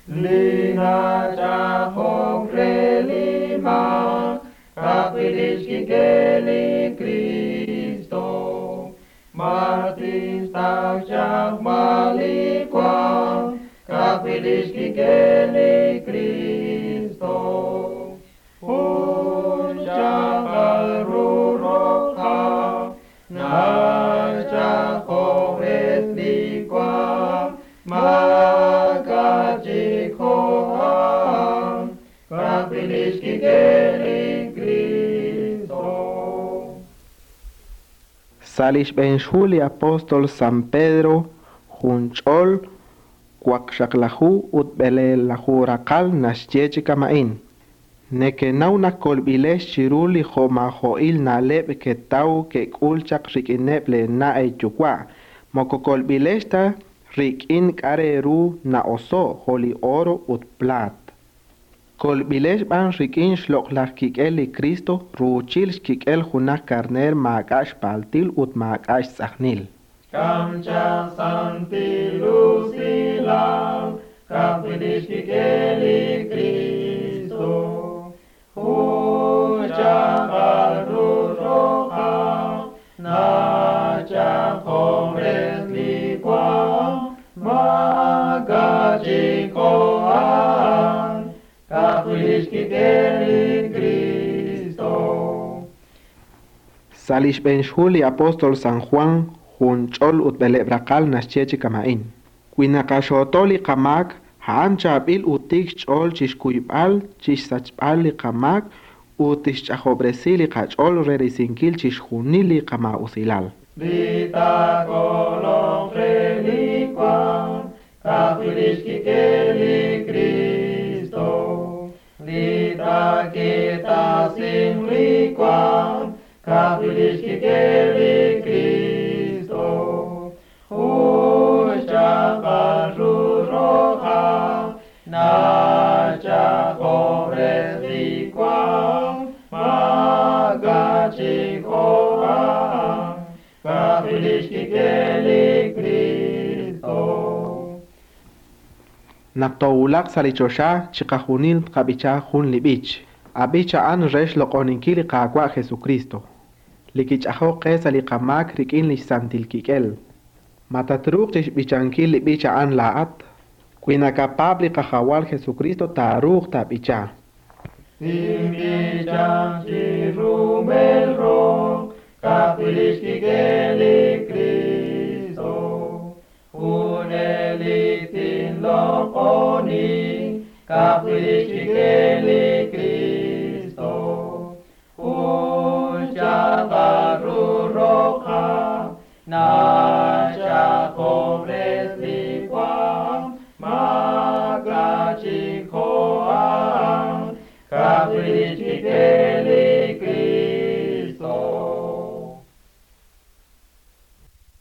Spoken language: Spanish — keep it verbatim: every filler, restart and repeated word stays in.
Lina Jahok Relima, Kapiliski Geli Cristo, Martis Tauchak Malikwa, Kapiliski Geli Cristo, Unjak Aruroka, Najahok Reslikwa, Magajikohan, Kapiliski Geli Cristo. Salish ben Shuli apóstol San Pedro, Junchol, Kwakshaklahu utbele lahu rakal nashyechi kamain. Neke nauna kolbilesh chiruli homa hoil na lebe ke tau ke kulchak rikineble na echukwa. Moko kolbileshta rikin kareru na oso holi oro ut plat. Kolbilesh ban rikin shloklak kikeli Cristo ruchil kikel hunak karner magash paltil ut magash sahnil. Kamcha Santi Lucila, Kapiliski Geli Cristo, Huja Aruroha, Naja Hombres Liqua, Magajikohan, Kapiliski Geli Cristo. Salish ben Shuli apóstol San Juan, Junchol utbele brakal nashyechi kamain. Kwinakashotoli kamak, hanchabil utik chol chishkuybal, chishsachbali kamak, utish chahobresili kachol rerisinkil chishjunili kama usilal. Vita colom reliquam, Kapiliski Geli Cristo, Vita kita simliquam, Kapiliski Geli Cristo, Uscha Paruroha, Nacha Hores Liquam, Magachikoam, Kapiliski Geli Cristo. Naptoulak salichosha chikahunil kabicha hun libich. Abicha an resh loqoninkili kakwa Jesucristo. Likichaho qesa liqamak rikin lisantil kikel. Matatruq tish bichankil libicha an laat. Quina capable kahawal Jesucristo taruq tabicha. Simbicham chirumel ro, Kapiliski Geli Cristo, Unelitin loqoni, Kapiliski Geli Cristo, Uncha Paruroha, Nacha Hombres Liquam, Magachikoam, Kapiliski Geli